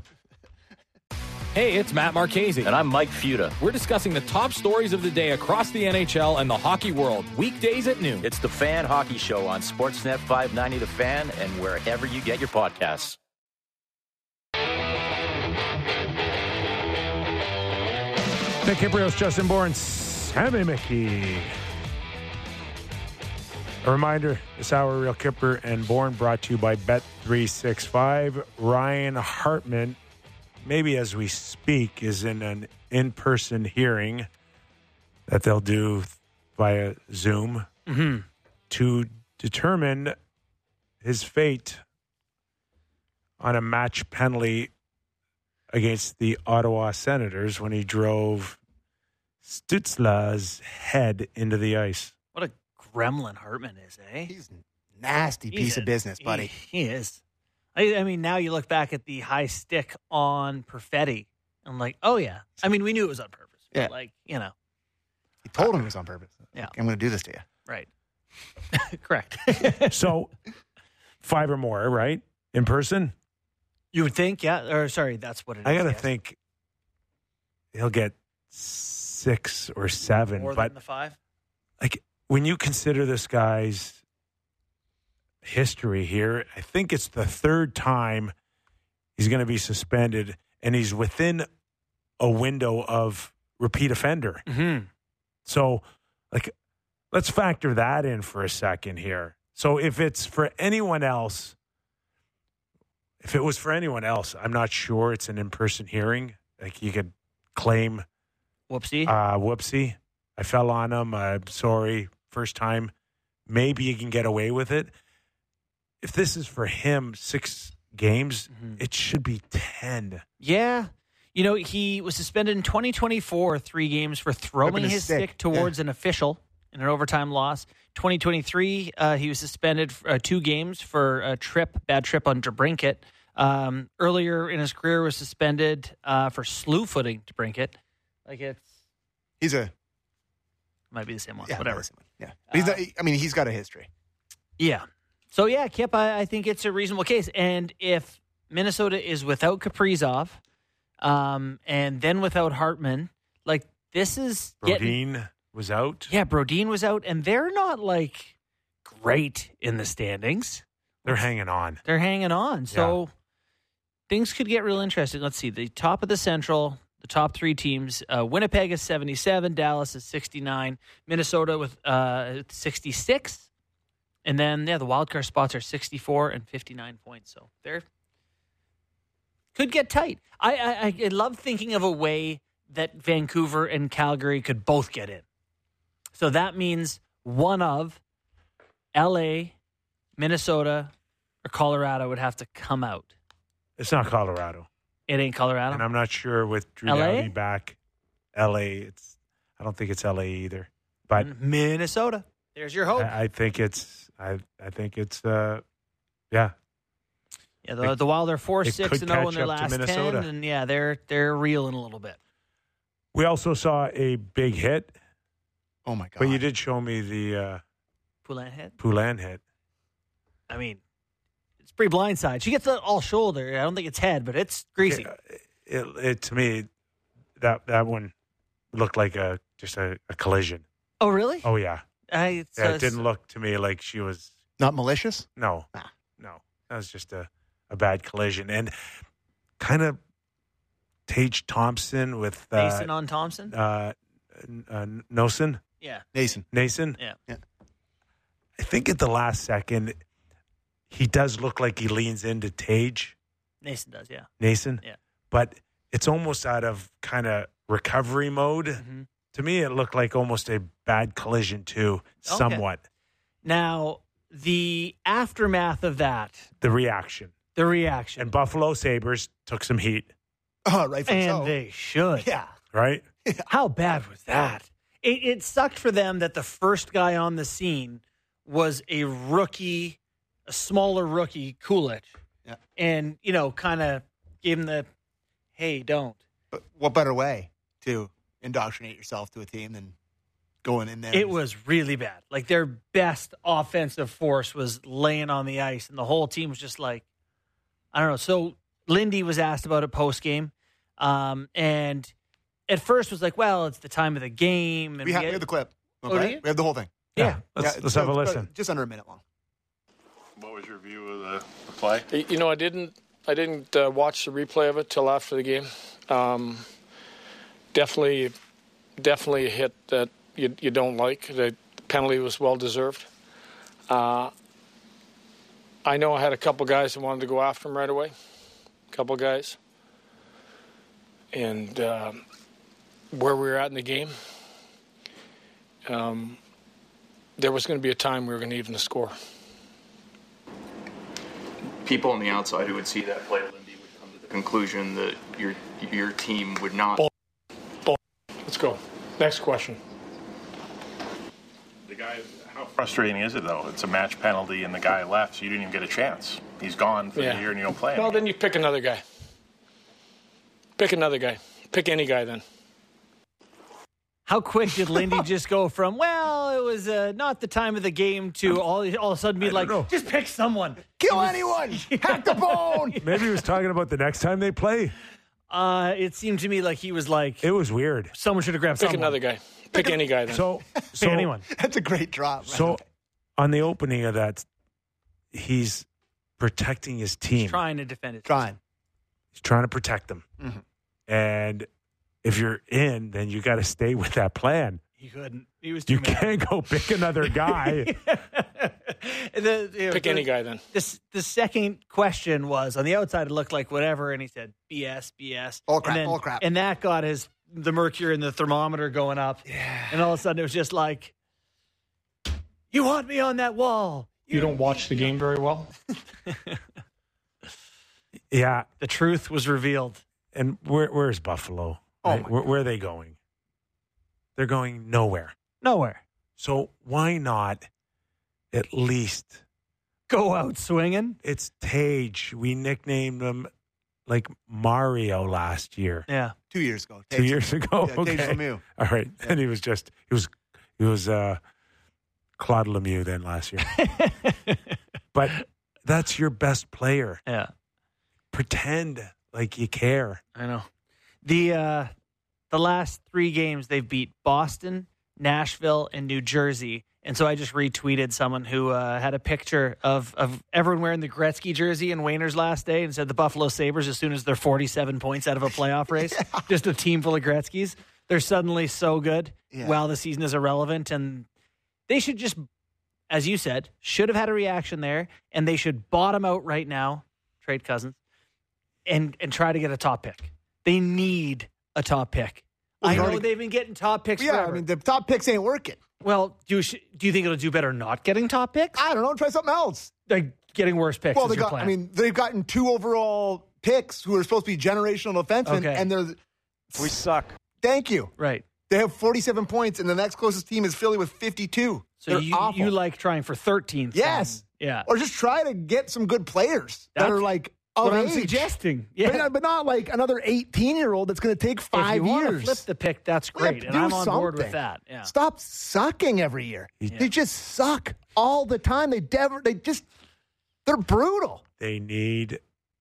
Hey, it's Matt Marchese. And I'm Mike Futa. We're discussing the top stories of the day across the N H L and the hockey world, weekdays at noon. It's the Fan Hockey Show on Sportsnet five ninety The Fan and wherever you get your podcasts. Nick Kiprios, Justin Bourne, Sammy Mickey. A reminder, this hour, Real Kipper and Bourne brought to you by Bet three sixty-five. Ryan Hartman, maybe as we speak, is in an in-person hearing that they'll do via Zoom Mm-hmm. to determine his fate on a match penalty against the Ottawa Senators when he drove Stützle's head into the ice. What a gremlin Hartman is, eh? He's a nasty He's piece a- of business, he- buddy. He, is. I, I mean, now you look back at the high stick on Perfetti. I'm like, oh, yeah. I mean, we knew it was on purpose. But Yeah. like, you know, He told him it was on purpose. Yeah. I'm going to do this to you. right. Correct. So, five or more, right? In person? You would think, yeah. Or, sorry, that's what it is. I got to yes. think he'll get six or seven. More but than the five? like when you consider this guy's history here, I think it's the third time he's going to be suspended, and he's within a window of repeat offender. Mm-hmm. So, like, let's factor that in for a second here. So, if it's for anyone else, if it was for anyone else, I'm not sure it's an in-person hearing. Like, you could claim, Whoopsie. uh, whoopsie, I fell on him. I'm sorry. First time. Maybe you can get away with it. if this is for him six games, Mm-hmm. it should be ten. Yeah. You know, he was suspended in twenty twenty-four, three games for throwing Whipping his his stick. stick towards an official in an overtime loss. twenty twenty-three, uh, he was suspended for uh, two games for a trip, bad trip on DeBrincat. Um, earlier in his career was suspended uh, for slew footing DeBrincat. Like it's He's a might be the same one. yeah, Whatever. listen, yeah. But he's Uh, not, I mean, he's got a history. Yeah. So, yeah, Kip, I, I think it's a reasonable case. And if Minnesota is without Kaprizov um, and then without Hartman, like, this is getting... Brodin was out. Yeah, Brodin was out, and they're not, like, great in the standings. They're hanging on. They're hanging on. So things could get real interesting. Let's see. The top of the Central, the top three teams, uh, Winnipeg is seventy-seven, Dallas is sixty-nine, Minnesota with uh, sixty-six. And then, yeah, the wildcard spots are sixty-four and fifty-nine points. So they're could get tight. I, I I love thinking of a way that Vancouver and Calgary could both get in. So that means one of L A, Minnesota, or Colorado would have to come out. It's not Colorado. It ain't Colorado. And I'm not sure with Drew L A? Doughty back, L A, it's I don't think it's L A either. But Minnesota. There's your hope. I, I think it's I I think it's uh yeah. Yeah, the, the Wild are four it six could and zero in catch their up to last ten, Minnesota. and yeah, they're they're reeling a little bit. We also saw a big hit, Oh, my God. but you did show me the uh, Poulin hit. Poulin hit. I mean, it's pretty blindside. She gets it all shoulder. I don't think it's head, but it's greasy. It, it, it to me that that one looked like a just a, a collision. Oh, really? Oh yeah. I, it's, Yeah, uh, it didn't look to me like she was. Not malicious? No, Ah. no, that was just a, a bad collision, and kind of Tage Thompson with uh, Mason on Thompson. uh, uh, Nosen, Yeah. Nason. Nason. Yeah. Yeah. I think at the last second, he does look like he leans into Tage Mason does, yeah. Nason. Yeah. But it's almost out of kind of recovery mode. Mm-hmm. To me, it looked like almost a bad collision too, Okay. somewhat. Now, the aftermath of that, The reaction. the reaction, And Buffalo Sabres took some heat, Oh, rightfully and so. they should. Yeah. right? How bad was that? It, it sucked for them that the first guy on the scene was a rookie, a smaller rookie, Kulich. Yeah. And, you know, kind of gave him the, hey, don't. But what better way to indoctrinate yourself to a team than going in there? It was really bad. Like, their best offensive force was laying on the ice, and the whole team was just like, I don't know. So Lindy was asked about it post-game, um, and at first was like, well, it's the time of the game. And We have, get- we have the clip. Oh, do Okay? you? We have the whole thing. Yeah. Let's, Yeah, let's so have a it's listen. Just under a minute long. What was your view of the, the play? You know, I didn't. I didn't uh, watch the replay of it till after the game. Um, definitely, definitely a hit that you, you don't like. The penalty was well deserved. Uh, I know I had a couple guys that wanted to go after him right away. A couple guys, and uh, where we were at in the game, um, there was going to be a time we were going to even the score. People on the outside who would see that play, Lindy, would come to the conclusion that your your team would not. Bull. Bull. Let's go. Next question. The guy, how frustrating is it though? It's a match penalty, and the guy left, so you didn't even get a chance. He's gone for Yeah. the year, and you don't play him. Well, again. then you pick another guy. Pick another guy. Pick any guy then. How quick did Lindy just go from, well, it was uh, not the time of the game to all, all of a sudden be like, know. just pick someone. Kill anyone! Hack the bone! Maybe he was talking about the next time they play. Uh, it seemed to me like he was like, It was weird. someone should have grabbed Pick someone. another guy. Pick any guy then. So, so Pick anyone. That's a great drop. So, on the opening of that, he's protecting his team. Trying to defend it. Trying. He's trying to protect them. Mhm. And if you're in, then you got to stay with that plan. He couldn't. He was too You mad. can't go pick another guy. the, you know, Pick the, any guy then. This, the second question was, on the outside, it looked like whatever, and he said, B S, B S. All crap, and then, all crap. And that got his the mercury and the thermometer going up. Yeah. And all of a sudden, it was just like, you want me on that wall. You don't watch the game very well? Yeah. The truth was revealed. And where, where's Buffalo? Oh Right? my where, where are they going? They're going nowhere. Nowhere. So why not at least Go out swinging. it's Tage. We nicknamed him like Mario last year. Yeah. Two years ago. Two years ago. Yeah, Tage okay. Lemieux. All right. And he was just he was he was uh Claude Lemieux then last year. But that's your best player. Yeah. Pretend like you care. I know. The uh, the last three games they've beat Boston, Nashville, and New Jersey. And so I just retweeted someone who uh, had a picture of, of everyone wearing the Gretzky jersey in Wayner's last day and said the Buffalo Sabres, as soon as they're forty-seven points out of a playoff race, yeah. just a team full of Gretzkys, they're suddenly so good Yeah. while the season is irrelevant. And they should just, as you said, should have had a reaction there, and they should bottom out right now, trade Cousins, and and try to get a top pick. They need a top pick. Well, I know already, they've been getting top picks yeah, forever. I mean, the top picks ain't working. Well, do you, do you think it'll do better not getting top picks? I don't know. Try something else. Like getting worse picks Well, is they your got, plan. I mean, they've gotten two overall picks who are supposed to be generational defensemen, Okay. and they're. We suck. Thank you. Right. They have forty-seven points, and the next closest team is Philly with fifty-two. So They're you, awful. you like trying for thirteenth. Yes. then. Yeah. Or just try to get some good players that That's are like of what I'm age. suggesting. But, Yeah. not, but not like another eighteen-year-old that's going to take five if you want years. to flip the pick, that's Well, great. yeah, And do I'm on board with something. that. Yeah. Stop sucking every year. They just suck all the time. They never. They just. They're brutal. They need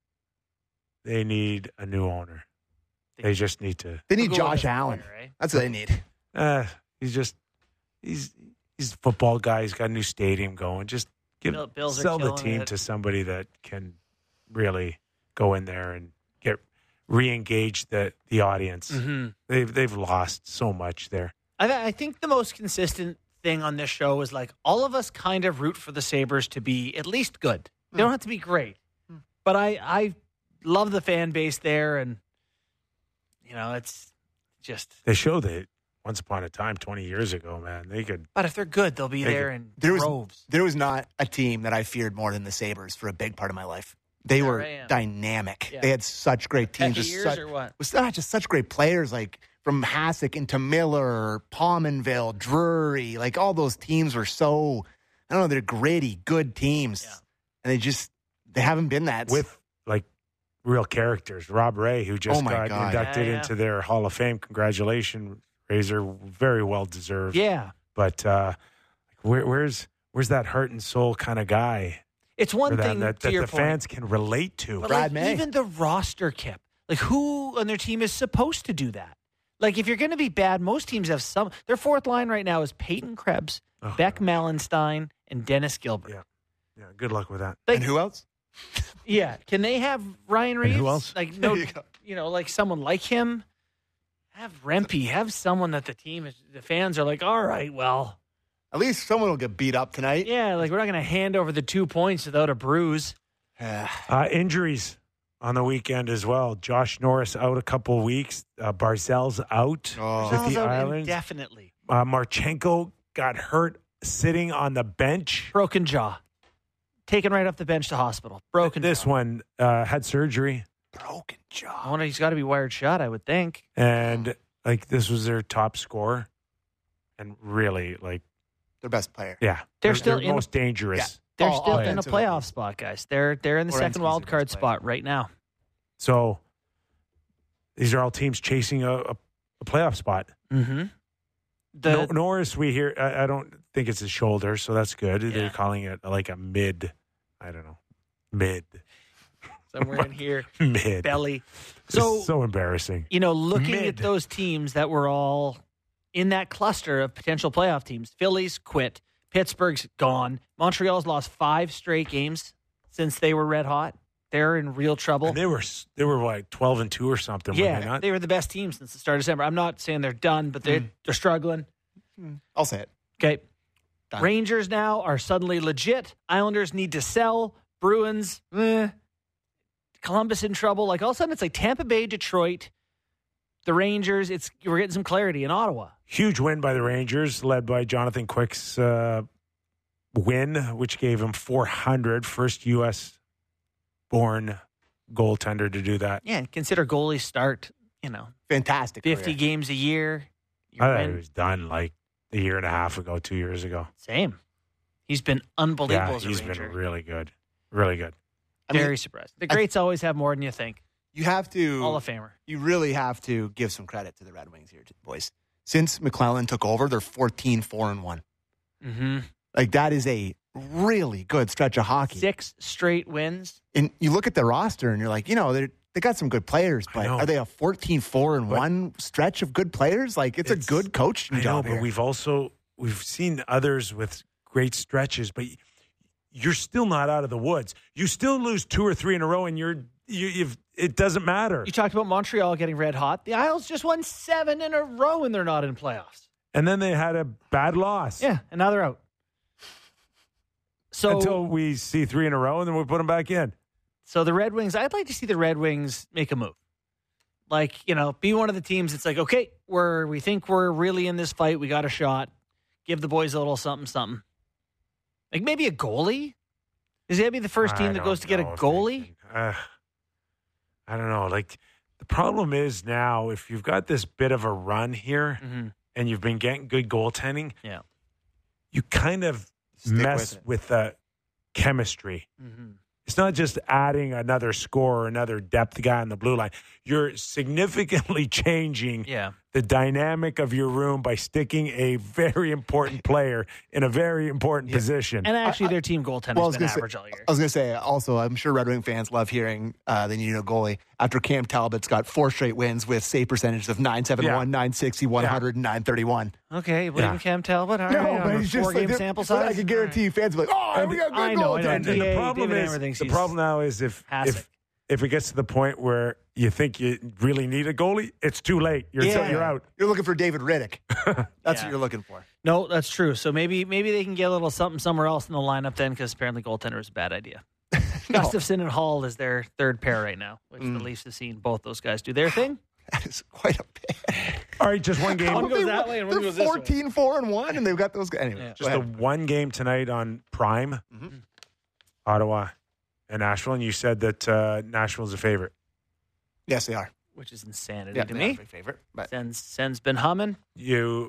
they need a new owner. They just need to They need We'll go with Josh a Allen. player, eh? That's what they need. uh he's just he's he's a football guy. He's got a new stadium going. Just give Bill- Bills are sell the killing team it. to somebody that can really go in there and get re-engage the the audience. Mm-hmm. They've they've lost so much there. I, th- I think the most consistent thing on this show is like all of us kind of root for the Sabres to be at least good. They don't have to be great. But I, I love the fan base there, and, you know, it's just. They showed it once upon a time, twenty years ago, man. They could. But if they're good, they'll be They there could- in There was droves. there was not a team that I feared more than the Sabres for a big part of my life. They There were I am. dynamic. Yeah. They had such great teams. Pecky Just years such, or what? was not just such great players, like from Hasek into Miller, Palmenville, Drury. Like all those teams were so, I don't know, they're gritty, good teams, Yeah. and they just they haven't been that with like real characters. Rob Ray, who just Oh, my got God. inducted Yeah, yeah. into their Hall of Fame. Congratulations, Razor. Very well deserved. Yeah. But uh, where, where's where's that heart and soul kind of guy It's one for that, thing that, to that your the point. fans can relate to? But Brad like, May. even the roster, Kip, like who on their team is supposed to do that? Like if you're going to be bad, most teams have some. Their fourth line right now is Peyton Krebs, Oh, Beck gosh. Malenstein, and Dennis Gilbert. Yeah. Yeah, good luck with that. Like, And who else? yeah, can they have Ryan Reeves? who else? Like no, There you go. you know, like someone like him. Have Rempe. Have someone that the team is. The fans are like, all right, well, At least someone will get beat up tonight. yeah, like we're not going to hand over the two points without a bruise. Uh, injuries on the weekend as well. Josh Norris out a couple weeks. Uh, Barzell's out Oh. with Sal's the out Islanders. indefinitely. Uh, Marchenko got hurt sitting on the bench. Broken jaw. Taken right off the bench to hospital. Broken This jaw. one uh, had surgery. Broken I jaw. wonder he's got to be wired shut, I would think. And like this was their top scorer, and really like Their best player. yeah, They're still in- most dangerous. Yeah. They're All- still all in a offensive playoff ability. spot, guys. They're they're in the Or second Enski's wild the card best spot right now. So these are all teams chasing a, a, a playoff spot. Mm-hmm. The No, Norris, we hear. I, I don't think it's his shoulder, so that's good. Yeah. They're calling it like a mid. I don't know, mid, somewhere in here, mid belly. So So so embarrassing. you know, looking Mid. at those teams that were all in that cluster of potential playoff teams, Philly's quit, Pittsburgh's gone, Montreal's lost five straight games since they were red hot. They're in real trouble. And they were they were like twelve and two or something. Were yeah, they not? they were the best team since the start of December. I'm not saying they're done, but they're they're struggling. I'll say it. Okay. Done. Rangers now are suddenly legit. Islanders need to sell. Bruins, eh. Columbus in trouble. Like all of a sudden, it's like Tampa Bay, Detroit, the Rangers. It's we're getting some clarity in Ottawa. Huge win by the Rangers, led by Jonathan Quick's uh, win, which gave him four hundred, first U S born goaltender to do that. Yeah, and consider goalies start, you know, Fantastic. fifty career. games a year. I You're thought in- he was done like a year and a half ago, two years ago. Same. He's been unbelievable Yeah, as a he's Ranger. been really good. Really good. I mean, Very surprised. The greats always have more than you think. You have to. Hall of Famer. You really have to give some credit to the Red Wings here, boys. Since McClellan took over, they're fourteen four and one. Mm-hmm. Like, that is a really good stretch of hockey. Six straight wins. And you look at the roster and you're like, you know, they they got some good players, but know. are they a fourteen four and But- one stretch of good players? Like, it's, It's- a good coaching I know, job but here. we've also we've seen others with great stretches, but you're still not out of the woods. You still lose two or three in a row, and you're you, you've it doesn't matter. You talked about Montreal getting red hot. The Isles just won seven in a row, and they're not in playoffs. And then they had a bad loss. Yeah, and now they're out. So, Until we see three in a row, and then we put them back in. so the Red Wings. I'd like to see the Red Wings make a move. Like, you know, be one of the teams. It's like, okay, we're we think we're really in this fight. We got a shot. Give the boys a little something, something. Like maybe a goalie. Is that be the first team I that goes to don't get a know if goalie? they can- uh, I don't know. Like, the problem is now, if you've got this bit of a run here Mm-hmm. and you've been getting good goaltending, Yeah. you kind of Stick mess with it. with the chemistry. Mm-hmm. It's not just adding another score or another depth guy on the blue line. You're significantly changing Yeah. the dynamic of your room by sticking a very important player in a very important position. And actually, their team goaltender's Well, I was been gonna say- average all year. I was going to say, also, I'm sure Red Wing fans love hearing uh, they need a goalie after Cam Talbot's got four straight wins with save percentages of nine seventy-one, Yeah. nine sixty, one hundred, and nine thirty-one. Okay, believe Yeah. in Cam Talbot. All right, No, on but a he's just four-game like, sample but size. I can guarantee you fans will be like, oh, we got good I know, I know. And, goaltending. and the Yeah, problem David is, Amber thinks the he's problem now is if Hasek. if if it gets to the point where you think you really need a goalie, it's too late. You're Yeah. you're out. You're looking for David Riddick. That's Yeah. what you're looking for. No, that's true. So maybe maybe they can get a little something somewhere else in the lineup then, because apparently goaltender is a bad idea. Gustafson and Hall is their third pair right now, which Mm. the Leafs have seen both those guys do their thing. That is quite a bit. All right, just one game. One goes that way and one They're goes this way. fourteen four and one, and they've got those guys. Anyway, Yeah. go Just a ahead. one game tonight on Prime, Mhm. Ottawa and Nashville, and you said that uh, Nashville's a favorite. Yes, they are. Which is insanity Yeah, to they me. are my favorite. But Sen's, Sen's been humming. You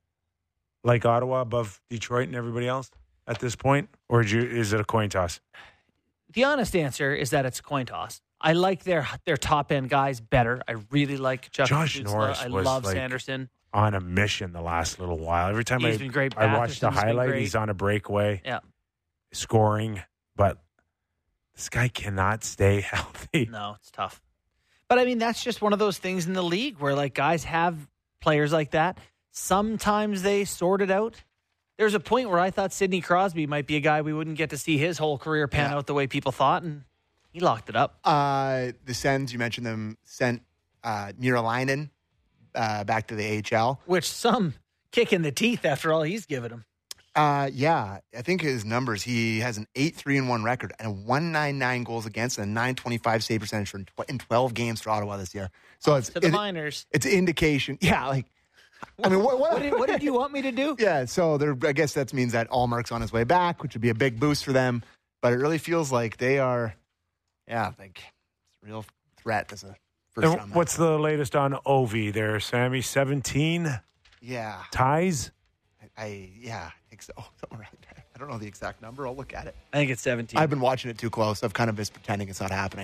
like Ottawa above Detroit and everybody else at this point, or do you, is it a coin toss? The honest answer is that it's a coin toss. I like their their top end guys better. I really like Chuck Josh Stutzla. Norris I was love like- Sanderson. On a mission the last little while. Every time He's I, been great. I watch the Batherson's been highlight, great. he's on a breakaway, Yeah. scoring, but this guy cannot stay healthy. No, it's tough. But I mean, that's just one of those things in the league where like guys have players like that. Sometimes they sort it out. There's a point where I thought Sidney Crosby might be a guy we wouldn't get to see his whole career pan Yeah. out the way people thought, and he locked it up. uh, the Sens, you mentioned them, sent uh, Muralainen uh, back to the A H L. Which some kick in the teeth after all he's given him. Uh, yeah, I think his numbers, he has an eight three and one record and a one ninety-nine goals against and a nine twenty-five save percentage for tw- in twelve games for Ottawa this year. So it's To the it- minors. it's an indication. Yeah, like I mean, what, what, What did, what did you want me to do? Yeah, so there, I guess that means that Allmark's on his way back, which would be a big boost for them. But it really feels like they are, yeah, like it's a real threat as a first And round. what's the latest on Ovi there, Sammy? seventeen Yeah, ties? I yeah, I think so. Somewhere around there. I don't know the exact number. I'll look at it. I think it's seventeen. I've been watching it too close. I've kind of been pretending it's not happening.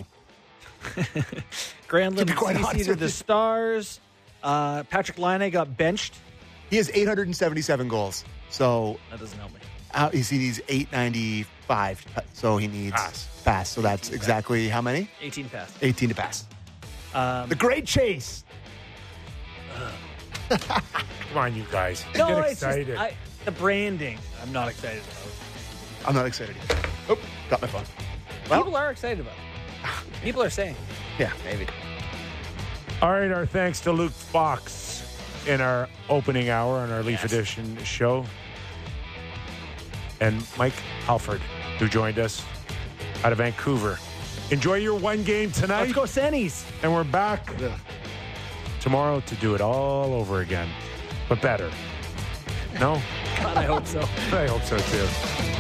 Granlund To be quite C C honest to with the you. Stars. Uh, Patrick Laine got benched. He has eight hundred seventy-seven goals. So That doesn't help me. uh, he needs eight ninety-five. So he needs Pass. pass. So that's exactly how many? eighteen pass. eighteen to pass. Um, The Great Chase. Come on, you guys. no, Get it's just excited. I, the branding. I'm not excited about. I'm not excited either. Oh, got my phone. Well- People are excited about it. People are saying. Yeah, maybe. All right, our thanks to Luke Fox in our opening hour on our Leaf Yes. Edition show. And Mike Halford, who joined us out of Vancouver. Enjoy your one game tonight. Let's go Sennies. And we're back tomorrow to do it all over again, but better. No? God, I hope so. I hope so too.